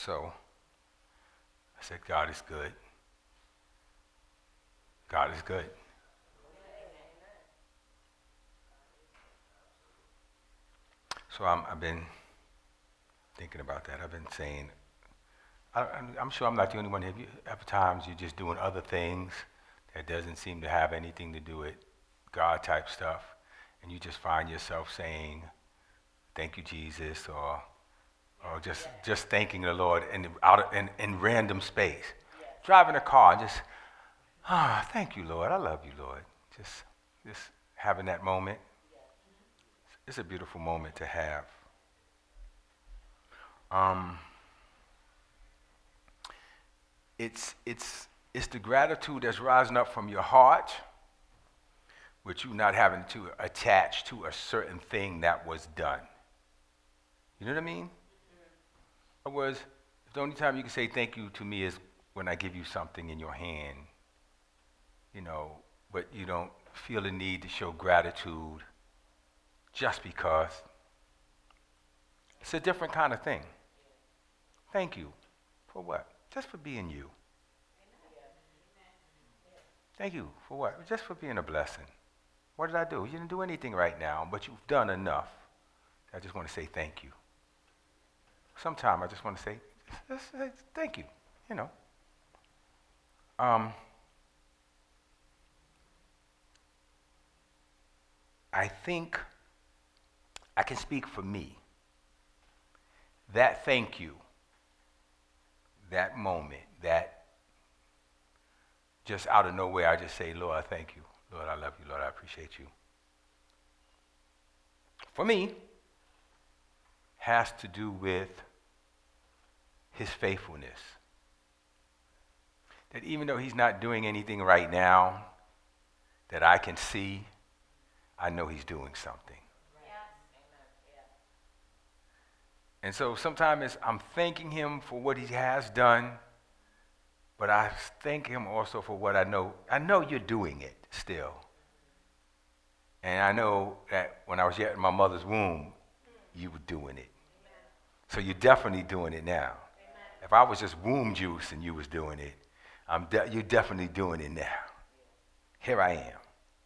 So I said, God is good. God is good. So I've been thinking about that. I've been saying, I'm sure I'm not the only one. Have you, at times you're just doing other things that doesn't seem to have anything to do with God type stuff, and you just find yourself saying, "Thank you, Jesus," or just thanking the Lord in random space, driving a car, and just thank you, Lord. I love you, Lord. Just having that moment. It's a beautiful moment to have. Um, it's the gratitude that's rising up from your heart, with you not having to attach to a certain thing that was done. You know what I mean? In other words, the only time you can say thank you to me is when I give you something in your hand, you know, but you don't feel the need to show gratitude just because. It's a different kind of thing. Thank you. For what? Just for being you. Thank you. For what? Just for being a blessing. What did I do? You didn't do anything right now, but you've done enough. I just want to say thank you. Sometime I just want to say, thank you, you know. I think I can speak for me. That thank you, that moment, that just out of nowhere, I just say, Lord, I thank you. Lord, I love you. Lord, I appreciate you. For me, has to do with his faithfulness. That even though he's not doing anything right now that I can see, I know he's doing something. And so sometimes I'm thanking him for what he has done, but I thank him also for what I know. I know you're doing it still. And I know that when I was yet in my mother's womb, you were doing it. So you're definitely doing it now. If I was just womb juice and you was doing it, you're definitely doing it now. Here I am.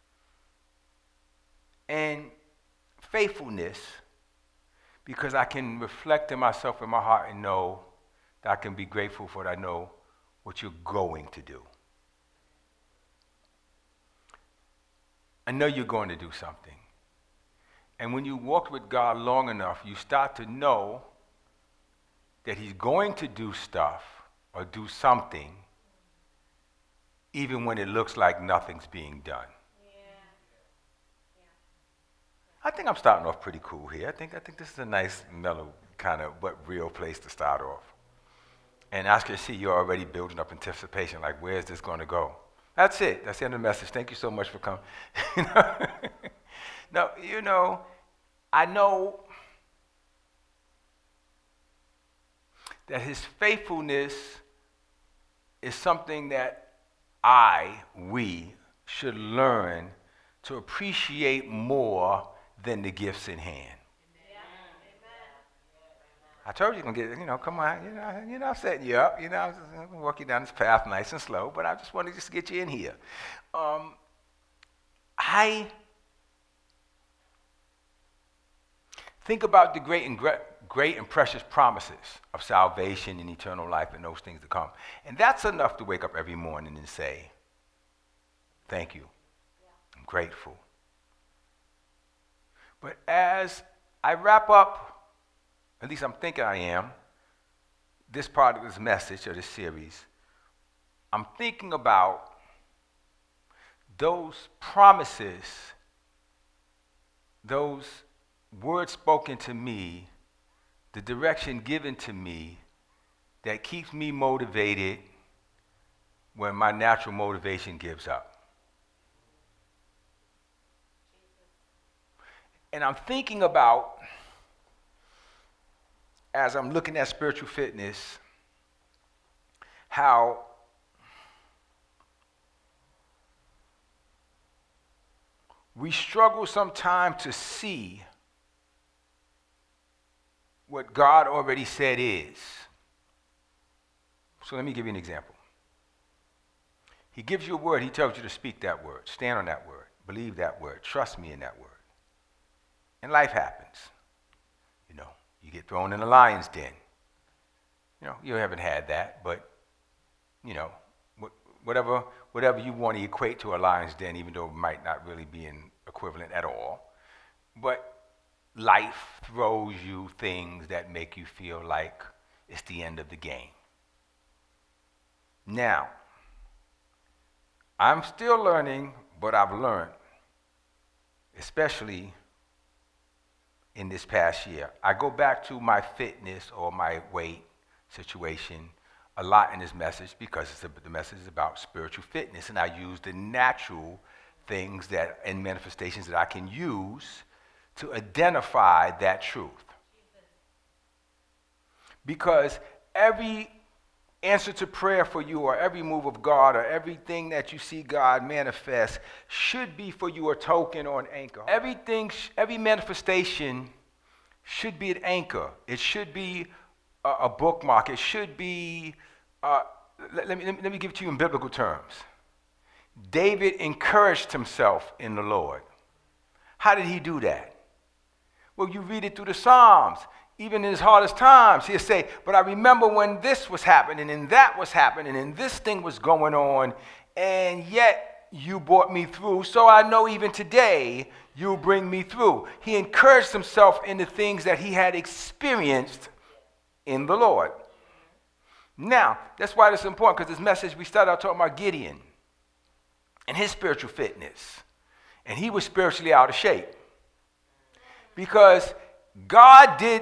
And faithfulness, because I can reflect in myself in my heart and know that I can be grateful for what I know what you're going to do. I know you're going to do something. And when you walk with God long enough, you start to know that he's going to do stuff or do something even when it looks like nothing's being done. I think I'm starting off pretty cool here. I think this is a nice, mellow, kind of but real place to start off. And I can see you're already building up anticipation, like where's this going to go? That's it. That's the end of the message. Thank you so much for coming. No, you know, I know that his faithfulness is something that we should learn to appreciate more than the gifts in hand. I told you you're going to get, come on, I'm setting you up, I'm going to walk you down this path nice and slow, but I just wanted to get you in here. I think about the great and precious promises of salvation and eternal life and those things to come. And that's enough to wake up every morning and say, thank you. I'm grateful. But as I wrap up, at least I'm thinking I am, this part of this message or this series, I'm thinking about those promises, those words spoken to me, the direction given to me that keeps me motivated when my natural motivation gives up. And I'm thinking about, as I'm looking at spiritual fitness, how we struggle sometimes to see what God already said is. So let me give you an example. He gives you a word. He tells you to speak that word. Stand on that word. Believe that word. Trust me in that word. And life happens. You know, you get thrown in a lion's den. You know, you haven't had that, but, you know, whatever you want to equate to a lion's den, even though it might not really be an equivalent at all. But life throws you things that make you feel like it's the end of the game. Now, I'm still learning, but I've learned, especially in this past year. I go back to my fitness or my weight situation a lot in this message because the message is about spiritual fitness, and I use the natural things that and manifestations that I can use to identify that truth. Because every answer to prayer for you, or every move of God, or everything that you see God manifest should be for you a token or an anchor. Every manifestation should be an anchor. It should be a bookmark. It should be, let me give it to you in biblical terms. David encouraged himself in the Lord. How did he do that? Well, you read it through the Psalms. Even in his hardest times, he'll say, but I remember when this was happening, and that was happening, and this thing was going on, and yet you brought me through, so I know even today you'll bring me through. He encouraged himself in the things that he had experienced in the Lord. Now, that's why it's important, because this message, we started out talking about Gideon and his spiritual fitness. And he was spiritually out of shape. Because God did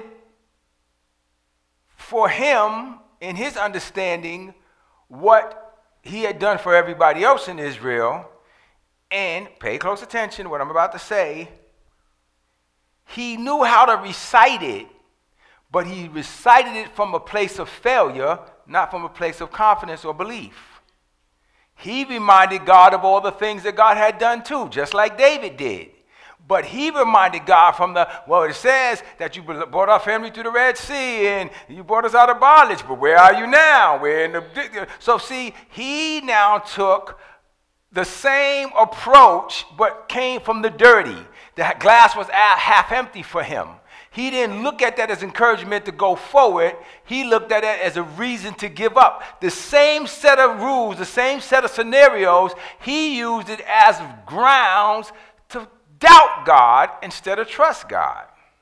for him, in his understanding, what he had done for everybody else in Israel. And pay close attention to what I'm about to say. He knew how to recite it, but he recited it from a place of failure, not from a place of confidence or belief. He reminded God of all the things that God had done too, just like David did. But he reminded God from it says that you brought our family through the Red Sea and you brought us out of bondage, but where are you now? So see, he now took the same approach, but came from the dirty. The glass was half empty for him. He didn't look at that as encouragement to go forward. He looked at it as a reason to give up. The same set of rules, the same set of scenarios, he used it as grounds to doubt God instead of trust God.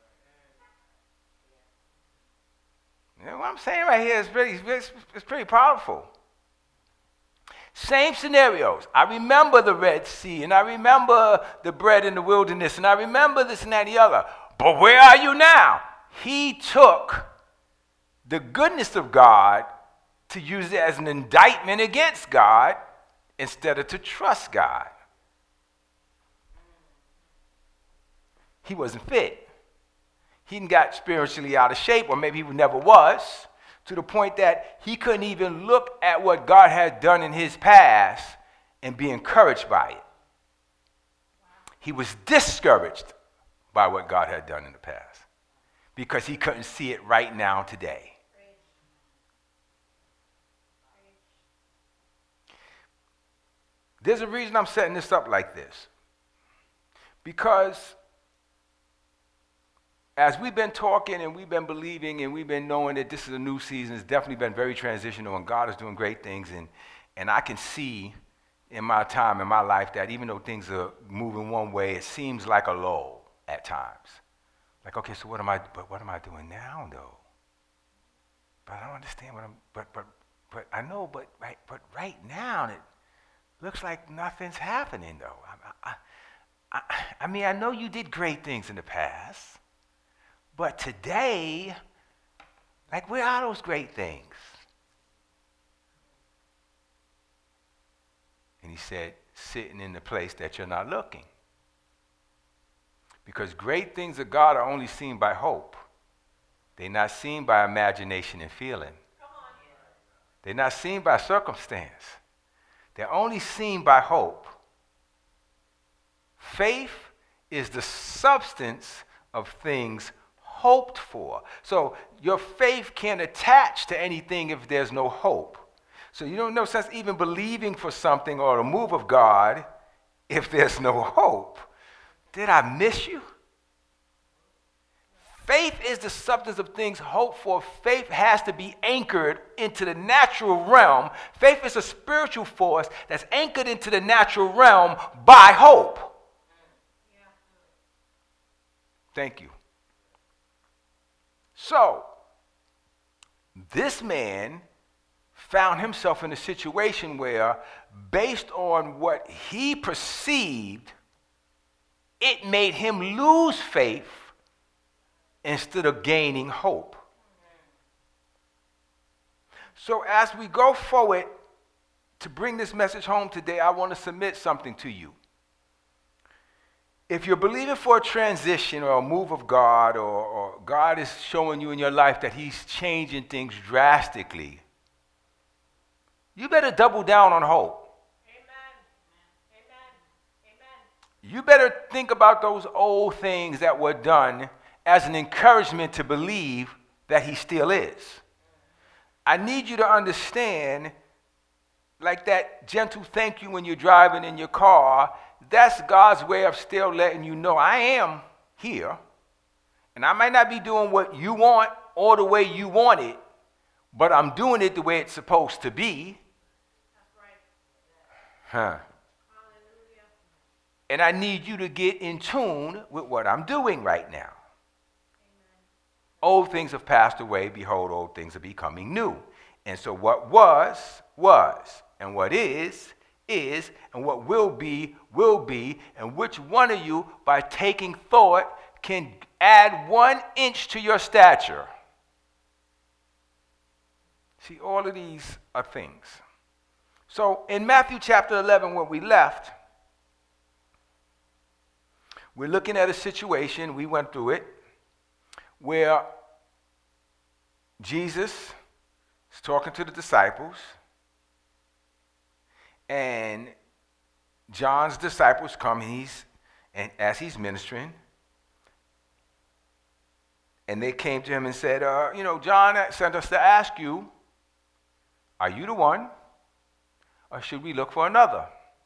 You know what I'm saying right here is pretty powerful. Same scenarios. I remember the Red Sea, and I remember the bread in the wilderness, and I remember this and that and the other. But where are you now? He took the goodness of God to use it as an indictment against God instead of to trust God. He wasn't fit. He got spiritually out of shape, or maybe he never was, to the point that he couldn't even look at what God had done in his past and be encouraged by it. He was discouraged by what God had done in the past because he couldn't see it right now today. There's a reason I'm setting this up like this. Because as we've been talking and we've been believing and we've been knowing that this is a new season, it's definitely been very transitional and God is doing great things. And I can see in my time, in my life, that even though things are moving one way, it seems like a lull at times. Like, okay, so what am I doing now, though? But I don't understand but I know, but right now, it looks like nothing's happening, though. I mean, I know you did great things in the past. But today, like, where are those great things? And he said, sitting in the place that you're not looking. Because great things of God are only seen by hope. They're not seen by imagination and feeling. They're not seen by circumstance. They're only seen by hope. Faith is the substance of things hoped for. So your faith can't attach to anything if there's no hope. So you don't know sense even believing for something or a move of God if there's no hope. Did I miss you? Faith is the substance of things hoped for. Faith has to be anchored into the natural realm. Faith is a spiritual force that's anchored into the natural realm by hope. Thank you. So, this man found himself in a situation where, based on what he perceived, it made him lose faith instead of gaining hope. So as we go forward to bring this message home today, I want to submit something to you. If you're believing for a transition or a move of God, or God is showing you in your life that he's changing things drastically, you better double down on hope. Amen. Amen. You better think about those old things that were done as an encouragement to believe that he still is. I need you to understand, like that gentle thank you when you're driving in your car, that's God's way of still letting you know I am here. And I might not be doing what you want or the way you want it, but I'm doing it the way it's supposed to be. Huh. And I need you to get in tune with what I'm doing right now. Old things have passed away. Behold, old things are becoming new. And so what was, and what is, and what will be. And which one of you, by taking thought, can add 1 inch to your stature? See, all of these are things. So in Matthew chapter 11, where we left, we're looking at a situation, we went through it, where Jesus is talking to the disciples, and John's disciples come, and as he's ministering, and they came to him and said, John sent us to ask you, are you the one, or should we look for another?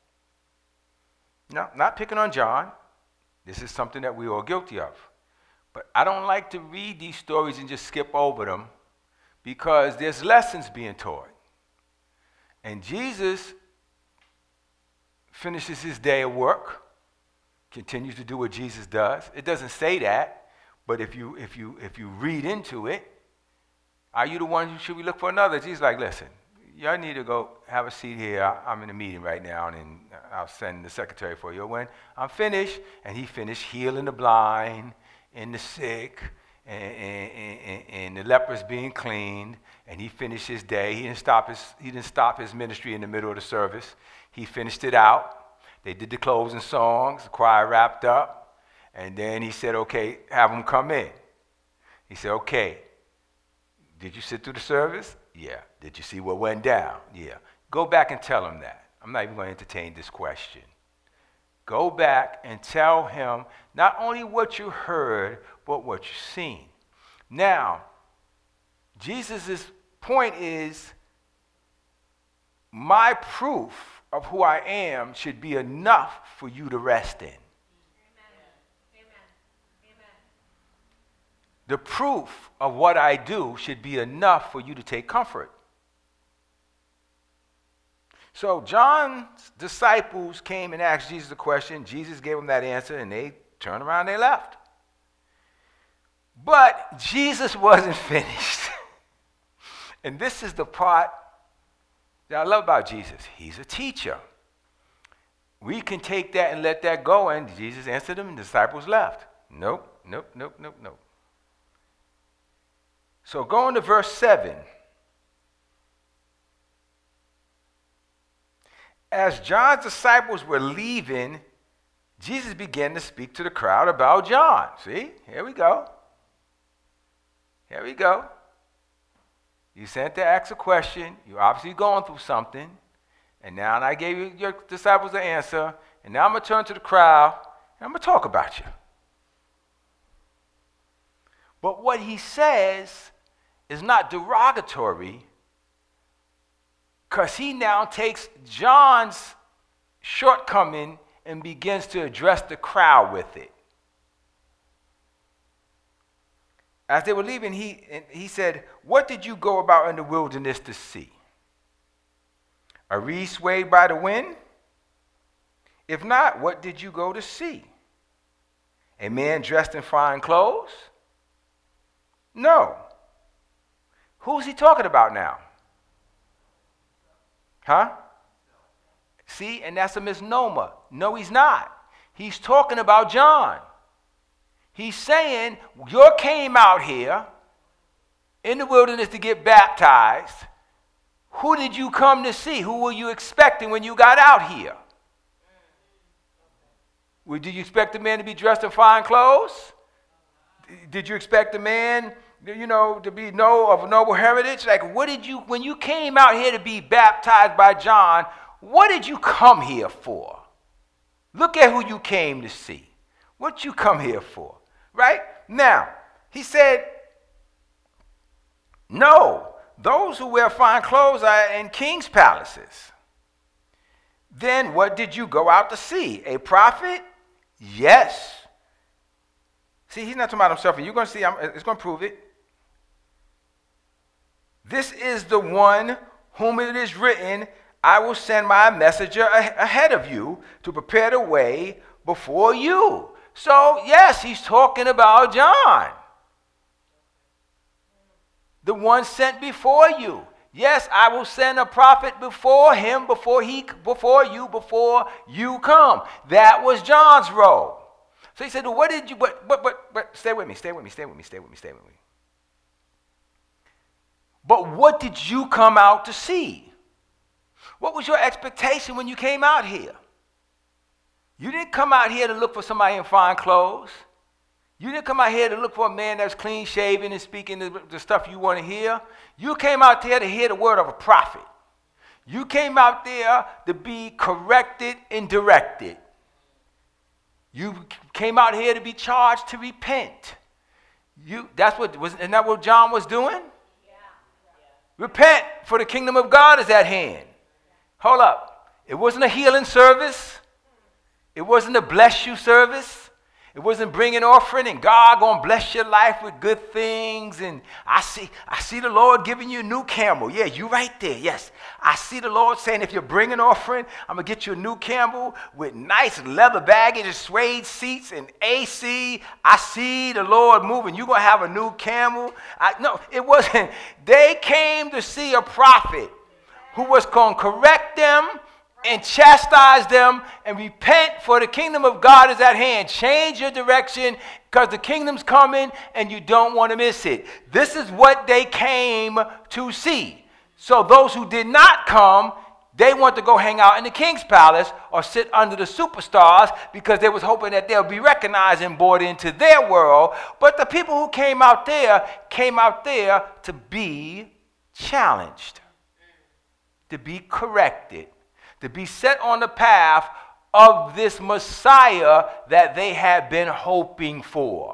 No, not picking on John. This is something that we're all guilty of. But I don't like to read these stories and just skip over them, because there's lessons being taught. And Jesus finishes his day of work, continues to do what Jesus does. It doesn't say that, but if you read into it, are you the one who should we look for another? Jesus is like, listen, y'all need to go have a seat here. I'm in a meeting right now, and I'll send the secretary for you. When I'm finished, and he finished healing the blind and the sick, and the lepers being cleaned, and he finished his day. He didn't stop his ministry in the middle of the service. He finished it out. They did the closing songs. The choir wrapped up, and then he said, "Okay, have them come in." He said, "Okay, did you sit through the service? Yeah. Did you see what went down? Yeah. Go back and tell him that. I'm not even going to entertain this question. Go back and tell him not only what you heard, but what you've seen." Now, Jesus' point is, my proof of who I am should be enough for you to rest in. Amen. Amen. The proof of what I do should be enough for you to take comfort. So John's disciples came and asked Jesus a question. Jesus gave them that answer, and they turned around and they left. But Jesus wasn't finished. And this is the part that I love about Jesus. He's a teacher. We can take that and let that go, and Jesus answered them, and the disciples left. Nope. So going to verse 7. As John's disciples were leaving, Jesus began to speak to the crowd about John. See, here we go. You sent to ask a question. You're obviously going through something. And now I gave you your disciples the answer. And now I'm going to turn to the crowd, and I'm going to talk about you. But what he says is not derogatory, Because he now takes John's shortcoming and begins to address the crowd with it. As they were leaving, he said, "What did you go about in the wilderness to see? A reed swayed by the wind? If not, what did you go to see? A man dressed in fine clothes? No." Who's he talking about now? Huh? See, and that's a misnomer. No, he's not. He's talking about John. He's saying, you came out here in the wilderness to get baptized. Who did you come to see? Who were you expecting when you got out here? Did you expect the man to be dressed in fine clothes? Did you expect the man, to be of noble heritage? Like, when you came out here to be baptized by John, what did you come here for? Look at who you came to see. What you come here for, right? Now, he said, no, those who wear fine clothes are in king's palaces. Then what did you go out to see? A prophet? Yes. See, he's not talking about himself, and you're going to see, it's going to prove it. This is the one whom it is written, I will send my messenger ahead of you to prepare the way before you. So, yes, he's talking about John, the one sent before you. Yes, I will send a prophet before him, before you come. That was John's role. So he said, well, what did you, but stay with me. But what did you come out to see? What was your expectation when you came out here? You didn't come out here to look for somebody in fine clothes. You didn't come out here to look for a man that's clean shaven and speaking the stuff you want to hear. You came out there to hear the word of a prophet. You came out there to be corrected and directed. You came out here to be charged to repent. Isn't that what John was doing? Yeah. Repent, for the kingdom of God is at hand. Hold up. It wasn't a healing service. It wasn't a bless you service. It wasn't bringing offering and God gonna bless your life with good things. And I see the Lord giving you a new camel. Yeah, you right there. Yes, I see the Lord saying, if you're bringing offering, I'm gonna get you a new camel with nice leather baggage and suede seats and AC. I see the Lord moving. You're gonna have a new camel. No, it wasn't. They came to see a prophet who was gonna correct them and chastise them and repent, for the kingdom of God is at hand. Change your direction, because the kingdom's coming and you don't want to miss it. This is what they came to see. So those who did not come, they want to go hang out in the king's palace or sit under the superstars, because they was hoping that they'll be recognized and brought into their world. But the people who came out there to be challenged, to be corrected, to be set on the path of this Messiah that they had been hoping for.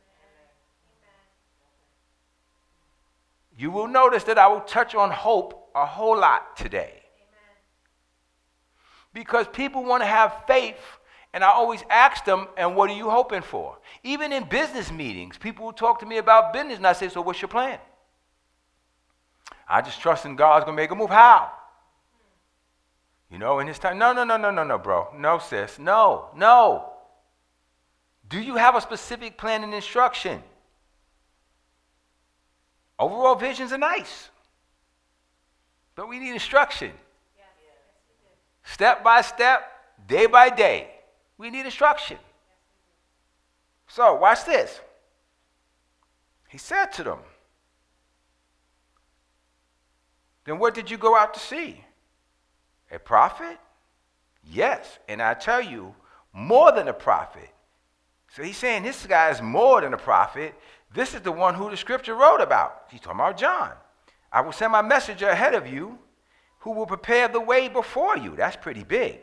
You will notice that I will touch on hope a whole lot today. Because people want to have faith, and I always ask them, and what are you hoping for? Even in business meetings, people will talk to me about business, and I say, so what's your plan? I just trust in God's going to make a move. How? In this time, no, bro. No, sis. No. Do you have a specific plan and instruction? Overall visions are nice, but we need instruction. Yes. Step by step, day by day, we need instruction. So, watch this. He said to them, then what did you go out to see? A prophet? Yes, and I tell you, more than a prophet. So he's saying this guy is more than a prophet. This is the one who the scripture wrote about. He's talking about John. I will send my messenger ahead of you who will prepare the way before you. That's pretty big.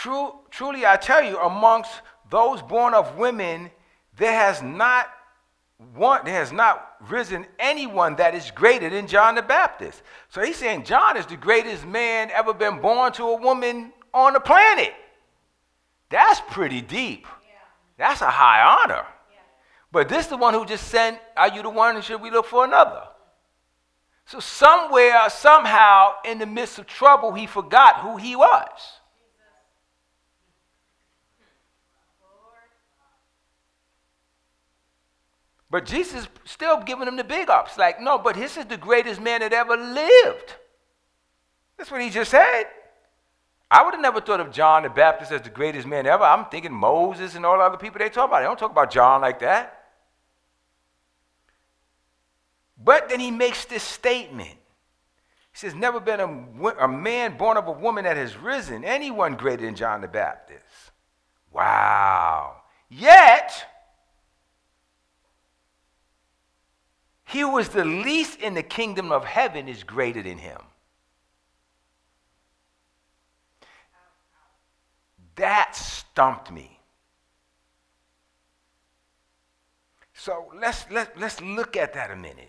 Truly I tell you, amongst those born of women, there has not there has not risen anyone that is greater than John the Baptist. So he's saying John is the greatest man ever been born to a woman on the planet. That's pretty deep. That's a high honor. But this is the one who just sent, are you the one, and should we look for another? So somewhere, somehow, in the midst of trouble, he forgot who he was. But Jesus still giving him the big ups. Like, no, but this is the greatest man that ever lived. That's what he just said. I would have never thought of John the Baptist as the greatest man ever. I'm thinking Moses and all the other people they talk about. They don't talk about John like that. But then he makes this statement. He says, never been a man born of a woman that has risen, anyone greater than John the Baptist. Wow. Yet, he who was the least in the kingdom of heaven is greater than him. That stumped me. So let's look at that a minute.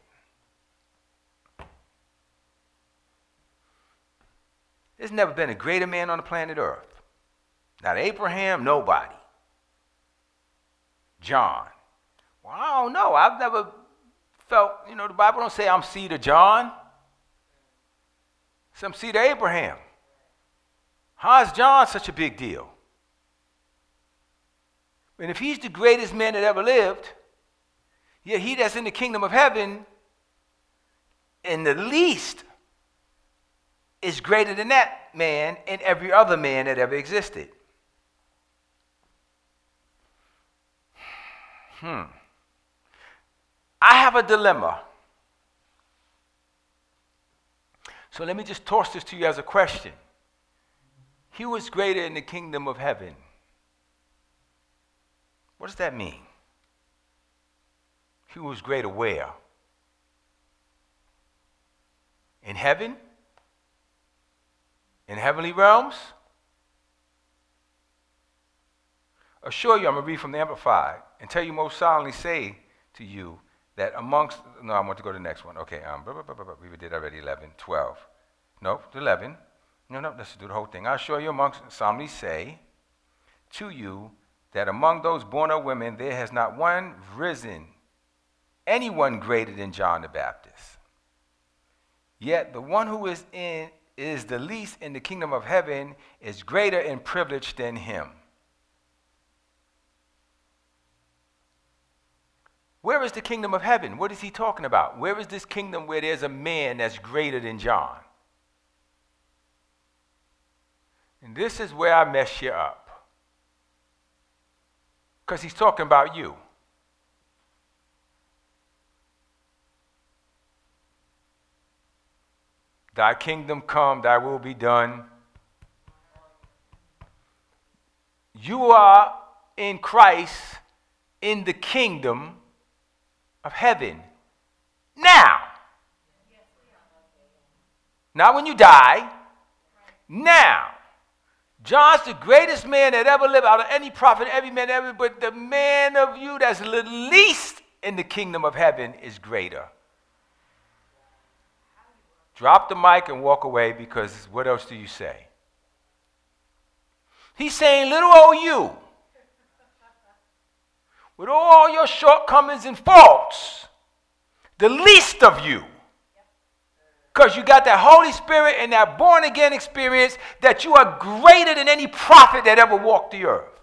There's never been a greater man on the planet Earth. Not Abraham, nobody. John. Well, I don't know. I've never felt, the Bible don't say I'm seed of John. Some seed of Abraham. How is John such a big deal? And if he's the greatest man that ever lived, yet he that's in the kingdom of heaven, and the least is greater than that man and every other man that ever existed. I have a dilemma. So let me just toss this to you as a question. He was greater in the kingdom of heaven. What does that mean? He was greater where? In heaven? In heavenly realms? Assure you, I'm going to read from the Amplified, and tell you most solemnly say to you that amongst, no, I want to go to the next one. Okay, we did already 11, 12. No, 11. No, let's do the whole thing. I assure you, amongst, solemnly say to you that among those born of women, there has not one risen, anyone greater than John the Baptist. Yet the one who is the least in the kingdom of heaven is greater in privilege than him. Where is the kingdom of heaven? What is he talking about? Where is this kingdom where there's a man that's greater than John? And this is where I mess you up. Because he's talking about you. Thy kingdom come, thy will be done. You are in Christ in the kingdom of heaven. Now. Not when you die. Now. John's the greatest man that ever lived out of any prophet, every man ever, but the man of you that's the least in the kingdom of heaven is greater. Drop the mic and walk away, because what else do you say? He's saying, little old you, with all your shortcomings and faults, the least of you, because you got that Holy Spirit and that born-again experience, that you are greater than any prophet that ever walked the earth.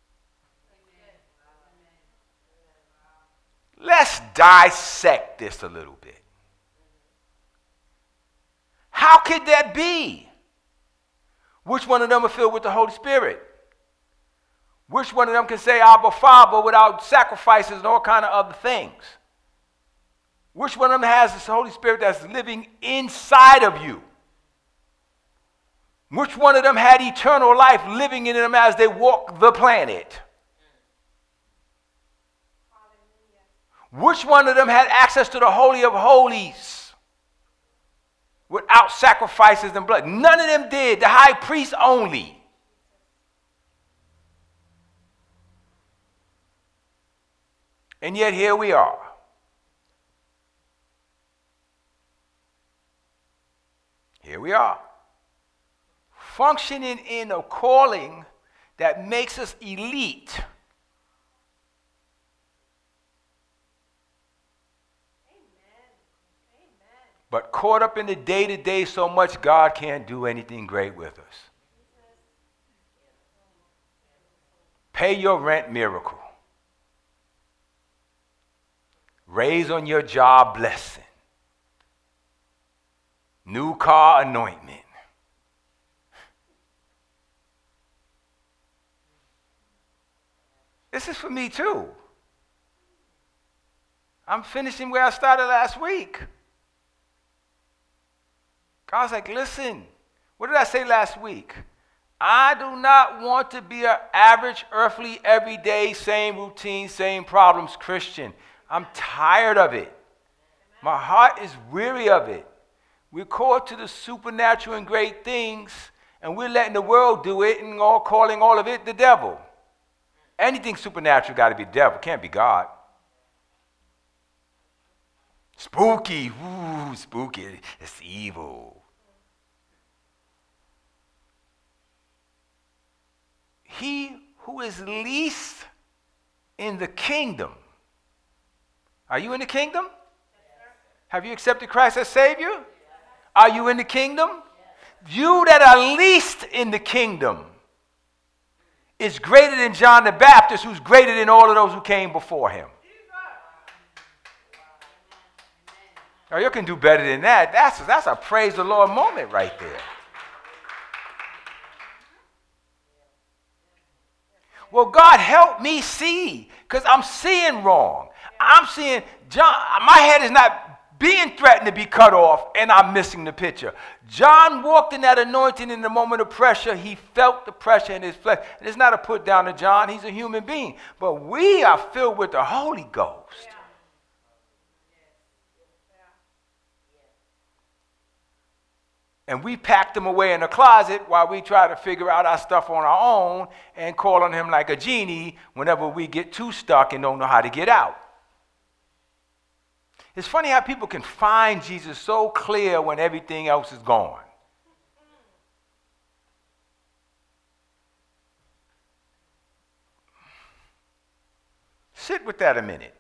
Let's dissect this a little bit. How could that be? Which one of them are filled with the Holy Spirit? Which one of them can say Abba Father without sacrifices and all kind of other things? Which one of them has this Holy Spirit that's living inside of you? Which one of them had eternal life living in them as they walk the planet? Which one of them had access to the Holy of Holies without sacrifices and blood? None of them did. The high priest only. And yet here we are. Here we are. Functioning in a calling that makes us elite. But caught up in the day-to-day so much, God can't do anything great with us. Pay your rent miracle. Raise on your job blessing. New car anointment. This is for me too. I'm finishing where I started last week. God's like, listen, what did I say last week? I do not want to be an average, earthly, everyday, same routine, same problems Christian. I'm tired of it. My heart is weary of it. We're called to the supernatural and great things, and we're letting the world do it and all calling all of it the devil. Anything supernatural got to be the devil, can't be God. Spooky, ooh, spooky, it's evil. He who is least in the kingdom. Are you in the kingdom? Yes, have you accepted Christ as Savior? Yes. Are you in the kingdom? Yes. You that are least in the kingdom is greater than John the Baptist, who's greater than all of those who came before him. Now, you can do better than that. That's a praise the Lord moment right there. Well, God help me see, because I'm seeing wrong. I'm seeing, John, my head is not being threatened to be cut off, and I'm missing the picture. John walked in that anointing in the moment of pressure. He felt the pressure in his flesh. And it's not a put down to John. He's a human being. But we are filled with the Holy Ghost. Yeah. And we packed him away in a closet while we try to figure out our stuff on our own and call on him like a genie whenever we get too stuck and don't know how to get out. It's funny how people can find Jesus so clear when everything else is gone. Sit with that a minute.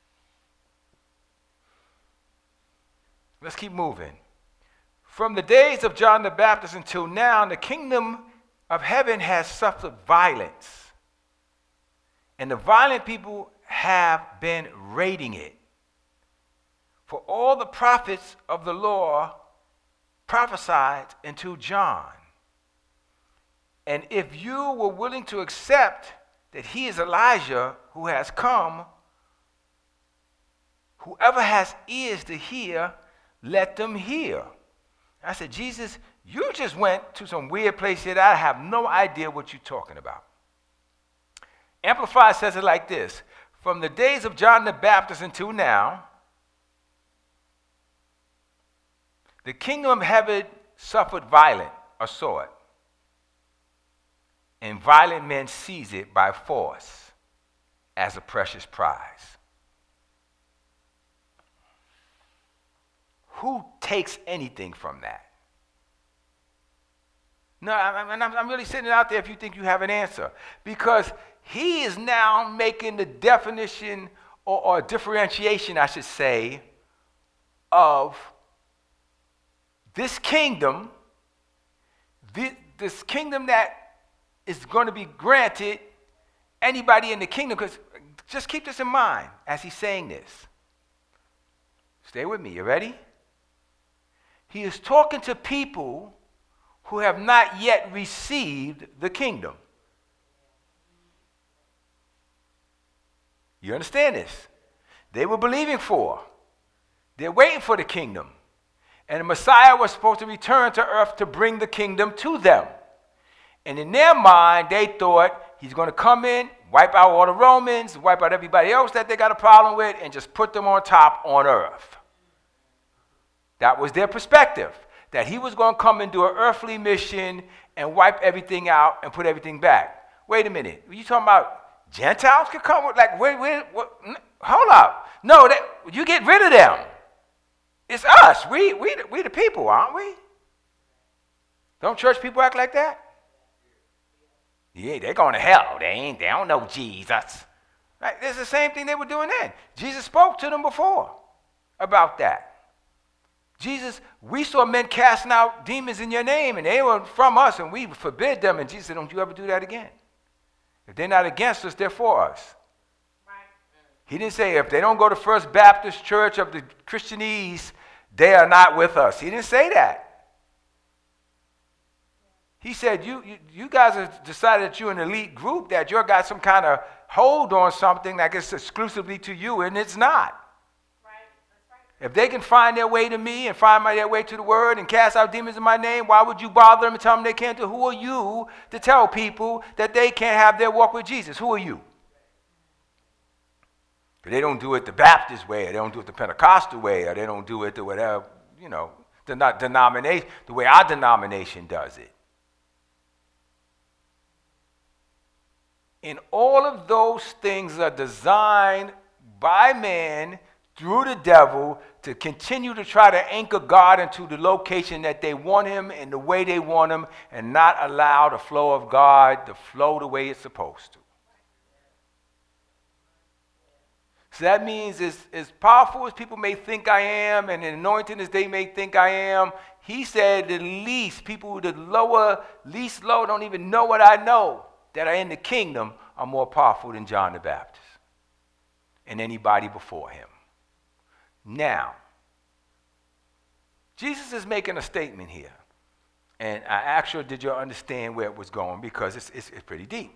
Let's keep moving. From the days of John the Baptist until now, the kingdom of heaven has suffered violence, and the violent people have been raiding it. For all the prophets of the law prophesied until John. And if you were willing to accept that he is Elijah who has come, whoever has ears to hear, let them hear. I said, Jesus, you just went to some weird place here that I have no idea what you're talking about. Amplified says it like this. From the days of John the Baptist until now, the kingdom of heaven suffered violent, or saw it. And violent men seize it by force as a precious prize. Who takes anything from that? No, I'm really sitting out there if you think you have an answer. Because he is now making the definition or differentiation, I should say, of this kingdom, this kingdom that is going to be granted anybody in the kingdom. Because just keep this in mind as he's saying this. Stay with me. You ready? He is talking to people who have not yet received the kingdom. You understand this? They were believing for. They're waiting for the kingdom. And the Messiah was supposed to return to earth to bring the kingdom to them. And in their mind, they thought he's going to come in, wipe out all the Romans, wipe out everybody else that they got a problem with, and just put them on top on earth. That was their perspective, that he was going to come and do an earthly mission and wipe everything out and put everything back. Wait a minute. Are you talking about Gentiles could come? Like, hold up. No, you get rid of them. It's us. We the people, aren't we? Don't church people act like that? Yeah, they're going to hell. They don't know Jesus. Right? It's the same thing they were doing then. Jesus spoke to them before about that. Jesus, we saw men casting out demons in your name, and they were from us, and we forbid them. And Jesus said, don't you ever do that again. If they're not against us, they're for us. Right. He didn't say if they don't go to First Baptist Church of the Christianese, they are not with us. He didn't say that. He said, you guys have decided that you're an elite group, that you've got some kind of hold on something that is exclusively to you, and it's not. Right. That's right. If they can find their way to me and find their way to the word and cast out demons in my name, why would you bother them and tell them they can't do it? Who are you to tell people that they can't have their walk with Jesus? Who are you? But they don't do it the Baptist way, or they don't do it the Pentecostal way, or they don't do it the whatever, denomination, the way our denomination does it. And all of those things are designed by man through the devil to continue to try to anchor God into the location that they want him and the way they want him, and not allow the flow of God to flow the way it's supposed to. So that means as powerful as people may think I am and anointed as they may think I am, he said the least, people least low don't even know what I know, that are in the kingdom are more powerful than John the Baptist and anybody before him. Now, Jesus is making a statement here. And I asked her, did you understand where it was going? Because it's pretty deep.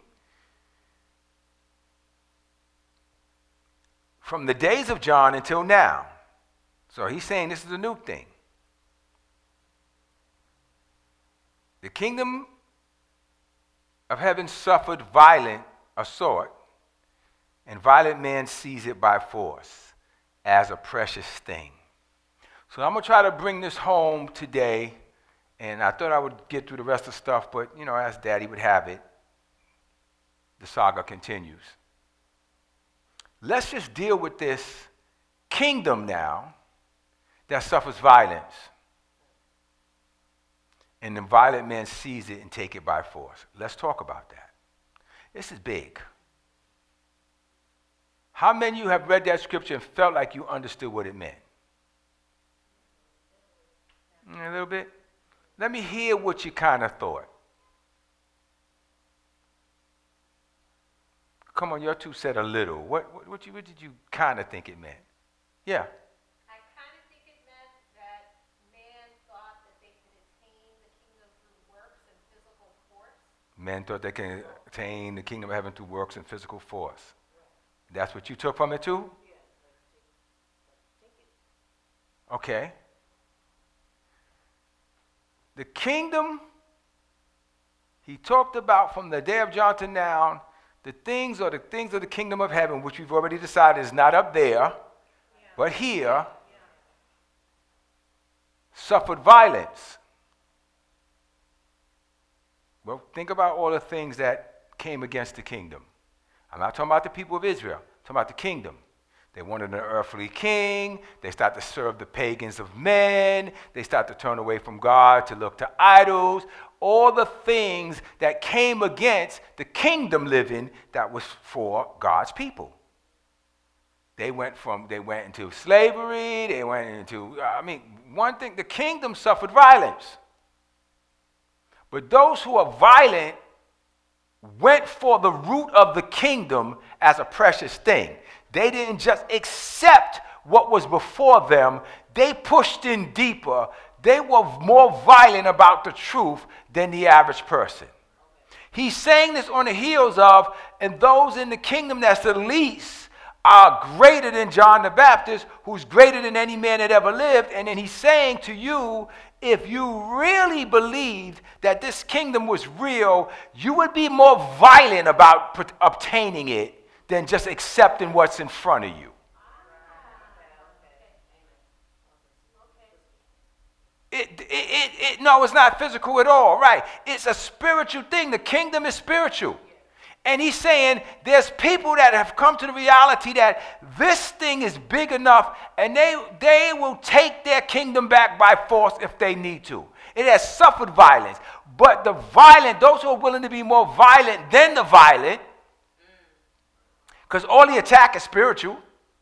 From the days of John until now. So he's saying this is a new thing. The kingdom of heaven suffered violent assault, and violent men seize it by force as a precious thing. So I'm going to try to bring this home today, and I thought I would get through the rest of the stuff, but, as Daddy would have it, the saga continues. Let's just deal with this kingdom now that suffers violence. And the violent men seize it and take it by force. Let's talk about that. This is big. How many of you have read that scripture and felt like you understood what it meant? A little bit? Let me hear what you kind of thought. Come on, your two said a little. What did you kind of think it meant? Yeah. Men thought they can attain the kingdom of heaven through works and physical force. That's what you took from it too? Okay. The kingdom, he talked about from the day of John to now, the things of the kingdom of heaven, which we've already decided is not up there, but here, suffered violence. Well, think about all the things that came against the kingdom. I'm not talking about the people of Israel. I'm talking about the kingdom. They wanted an earthly king. They started to serve the pagans of men. They started to turn away from God to look to idols. All the things that came against the kingdom living that was for God's people. They went into slavery. They went into, one thing, the kingdom suffered violence. But those who are violent went for the root of the kingdom as a precious thing. They didn't just accept what was before them. They pushed in deeper. They were more violent about the truth than the average person. He's saying this on the heels of, and those in the kingdom that's the least are greater than John the Baptist, who's greater than any man that ever lived. And then he's saying to you, if you really believed that this kingdom was real, you would be more violent about obtaining it than just accepting what's in front of you. No, it's not physical at all, right? It's a spiritual thing. The kingdom is spiritual. And he's saying there's people that have come to the reality that this thing is big enough, and they will take their kingdom back by force if they need to. It has suffered violence. But the violent, those who are willing to be more violent than the violent, because all the attack is spiritual.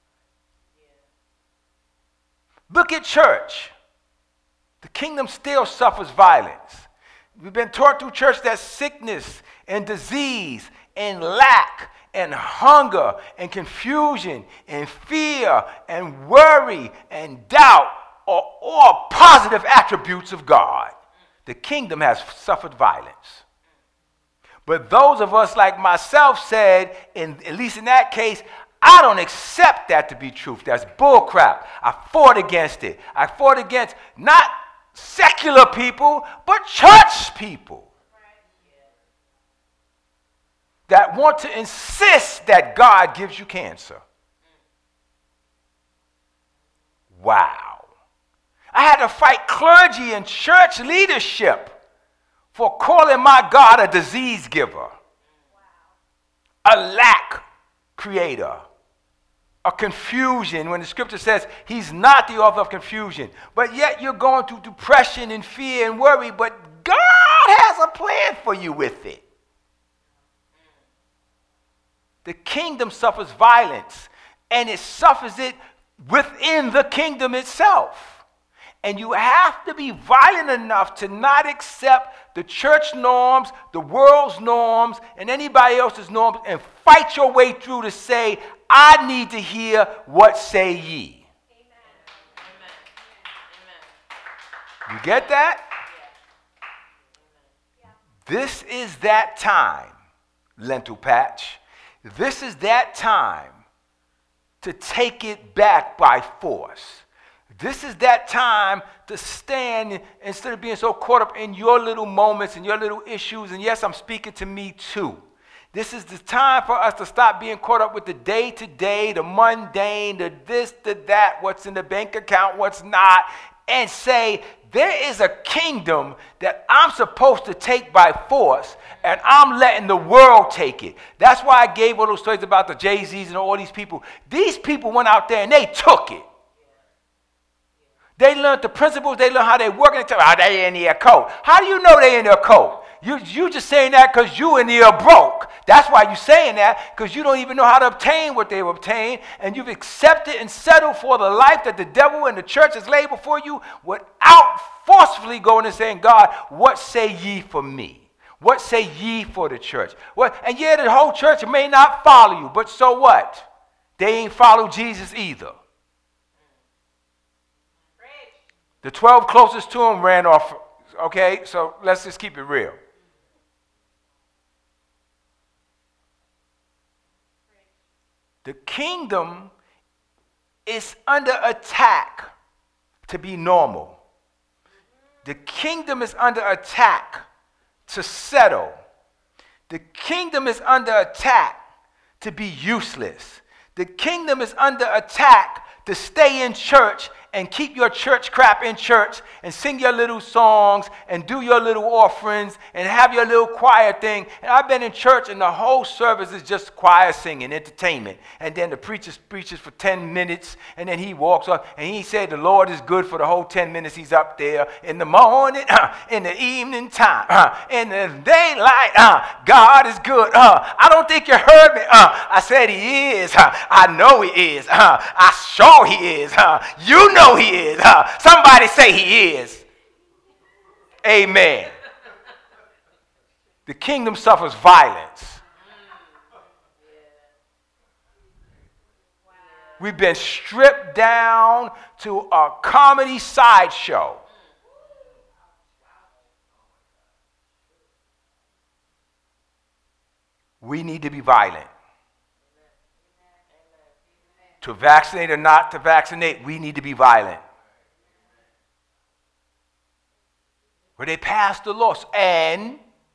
Look at church. The kingdom still suffers violence. We've been taught through church that sickness and disease and lack and hunger and confusion and fear and worry and doubt are all positive attributes of God. The kingdom has suffered violence. But those of us like myself said, at least in that case, I don't accept that to be truth. That's bullcrap. I fought against it. I fought against not secular people, but church people that want to insist that God gives you cancer. Wow. I had to fight clergy and church leadership for calling my God a disease giver, a lack creator, a confusion, when the scripture says he's not the author of confusion. But yet you're going through depression and fear and worry, but God has a plan for you with it. The kingdom suffers violence, and it suffers it within the kingdom itself. And you have to be violent enough to not accept the church norms, the world's norms, and anybody else's norms, and fight your way through to say, I need to hear what say ye. Amen. You get that? This is that time, lentil patch. This is that time to take it back by force. This is that time to stand instead of being so caught up in your little moments and your little issues. And yes, I'm speaking to me too. This is the time for us to stop being caught up with the day-to-day, the mundane, the this, the that, what's in the bank account, what's not, and say, there is a kingdom that I'm supposed to take by force, and I'm letting the world take it. That's why I gave all those stories about the Jay-Z's and all these people. These people went out there and they took it. They learned the principles, they learned how they work, and they tell they in their code. How do you know they in their code? You just saying that because you in there broke. That's why you saying that, because you don't even know how to obtain what they've obtained, and you've accepted and settled for the life that the devil and the church has laid before you without forcefully going and saying, God, what say ye for me? What say ye for the church? What? And yeah, the whole church may not follow you, but so what? They ain't follow Jesus either. The 12 closest to him ran off. Okay, so let's just keep it real. The kingdom is under attack to be normal. The kingdom is under attack to settle. The kingdom is under attack to be useless. The kingdom is under attack to stay in church and keep your church crap in church and sing your little songs and do your little offerings and have your little choir thing. And I've been in church and the whole service is just choir singing, entertainment. And then the preacher preaches for 10 minutes and then he walks up and he said the Lord is good for the whole 10 minutes he's up there. In the morning, in the evening time, in the daylight, God is good. I don't think you heard me. I said he is. I know he is. I sure he is. You know he is. Somebody say he is. Amen. The kingdom suffers violence. We've been stripped down to a comedy sideshow. We need to be violent. To vaccinate or not to vaccinate, we need to be violent. Where they passed the laws and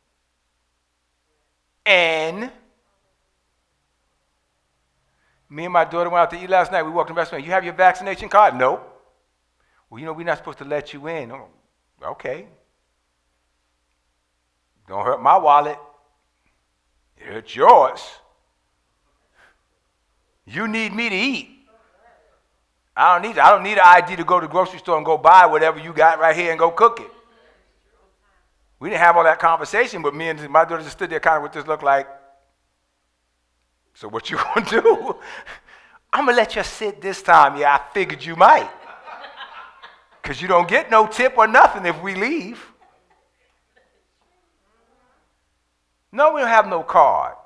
me and my daughter went out to eat last night. We walked in the restaurant. You have your vaccination card? No. Well, you know, we're not supposed to let you in. Oh, okay. Don't hurt my wallet. It hurts yours. You need me to eat. I don't need an ID to go to the grocery store and go buy whatever you got right here and go cook it. We didn't have all that conversation, but me and my daughter just stood there kind of with this look like, so what you gonna do? I'm gonna let you sit this time. Yeah, I figured you might. Because you don't get no tip or nothing if we leave. No, we don't have no card.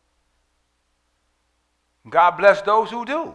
God bless those who do.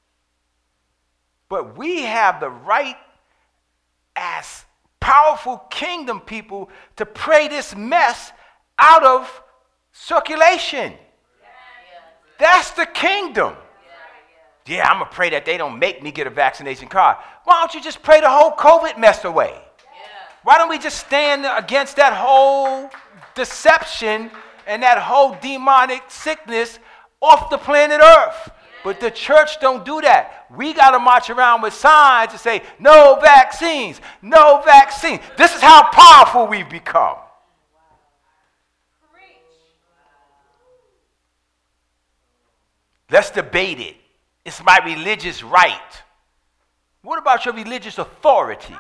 But we have the right as powerful kingdom people to pray this mess out of circulation. That's the kingdom. Yeah, I'm going to pray that they don't make me get a vaccination card. Why don't you just pray the whole COVID mess away? Why don't we just stand against that whole deception and that whole demonic sickness off the planet Earth? But the church don't do that. We got to march around with signs to say, no vaccines, no vaccines. This is how powerful we've become. Let's debate it. It's my religious right. What about your religious authority?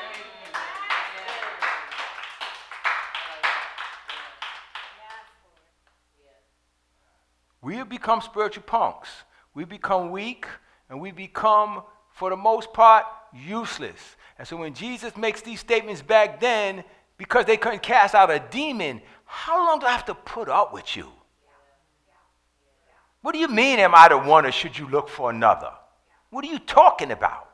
We have become spiritual punks. We become weak, and we become, for the most part, useless. And so when Jesus makes these statements back then, because they couldn't cast out a demon, how long do I have to put up with you? What do you mean, am I the one, or should you look for another? What are you talking about?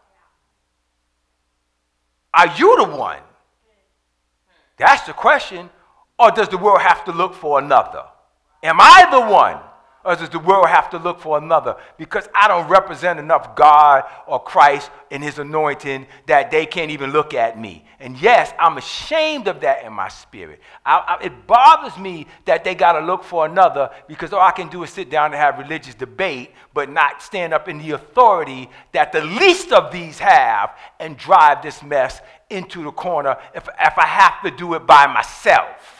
Are you the one? That's the question. Or does the world have to look for another? Am I the one? Or does the world have to look for another? Because I don't represent enough God or Christ in his anointing that they can't even look at me. And yes, I'm ashamed of that in my spirit. It bothers me that they got to look for another, because all I can do is sit down and have religious debate, but not stand up in the authority that the least of these have and drive this mess into the corner if I have to do it by myself.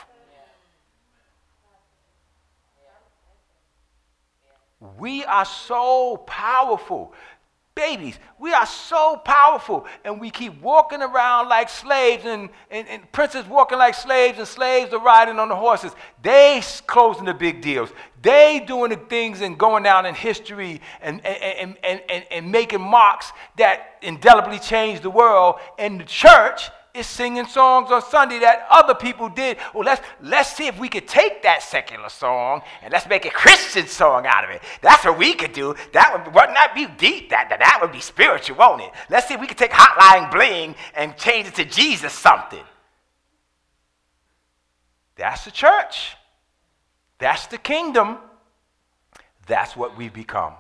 We are so powerful. Babies, we are so powerful, and we keep walking around like slaves, and princes walking like slaves, and slaves are riding on the horses. They closing the big deals. They doing the things and going down in history and making marks that indelibly change the world. And the church is singing songs on Sunday that other people did. Well, let's see if we could take that secular song and let's make a Christian song out of it. That's what we could do. That would not be deep. That would be spiritual, won't it? Let's see if we could take Hotline Bling and change it to Jesus something. That's the church. That's the kingdom. That's what we become.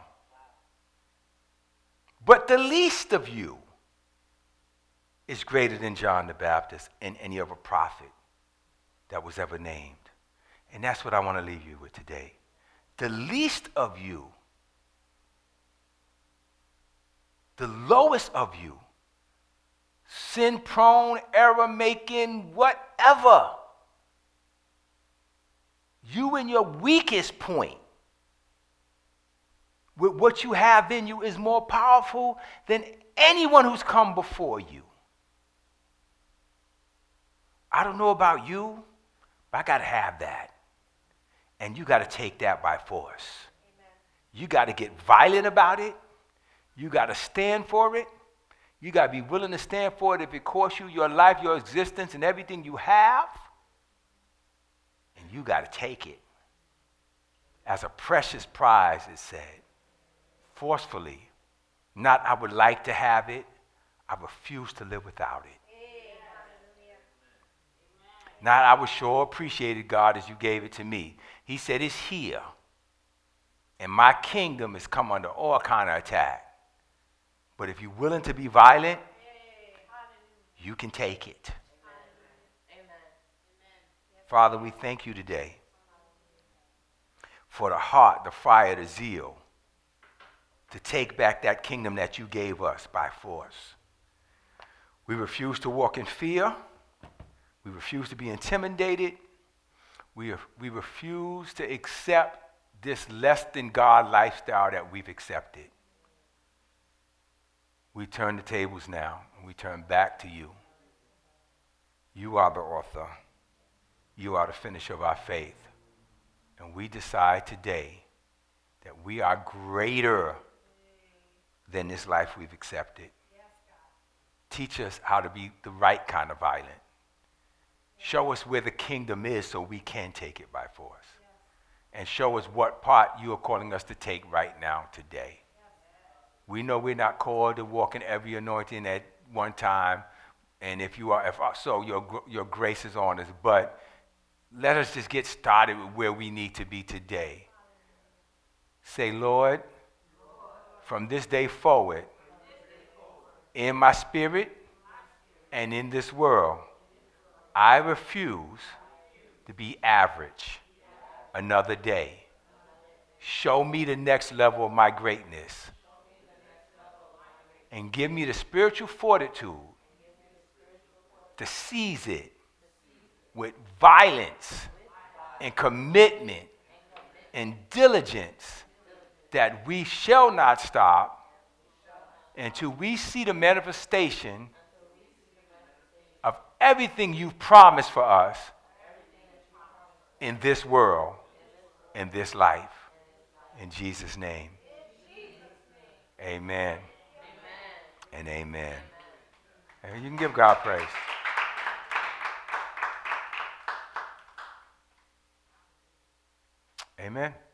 But the least of you is greater than John the Baptist and any other prophet that was ever named. And that's what I want to leave you with today. The least of you, the lowest of you, sin-prone, error-making, whatever, you in your weakest point, with what you have in you, is more powerful than anyone who's come before you. I don't know about you, but I got to have that. And you got to take that by force. Amen. You got to get violent about it. You got to stand for it. You got to be willing to stand for it if it costs you your life, your existence, and everything you have. And you got to take it as a precious prize, it said, forcefully. Not I would like to have it. I refuse to live without it. Not I was sure appreciated, God, as you gave it to me. He said it's here. And my kingdom has come under all kind of attack. But if you're willing to be violent, you can take it. Amen. Father, we thank you today for the heart, the fire, the zeal to take back that kingdom that you gave us by force. We refuse to walk in fear. We refuse to be intimidated. We refuse to accept this less than God lifestyle that we've accepted. We turn the tables now, and we turn back to you. You are the author You are the finisher of our faith. And we decide today that we are greater than this life we've accepted. Teach us how to be the right kind of violent. Show us where the kingdom is so we can take it by force. And show us what part you are calling us to take right now, today. We know we're not called to walk in every anointing at one time. And if so, your grace is on us. But let us just get started with where we need to be today. Say, Lord, from this day forward, in my spirit and in this world, I refuse to be average another day. Show me the next level of my greatness. And give me the spiritual fortitude to seize it with violence and commitment and diligence, that we shall not stop until we see the manifestation of everything you've promised for us in this world, in this life. In Jesus' name, amen and amen. And you can give God praise. Amen.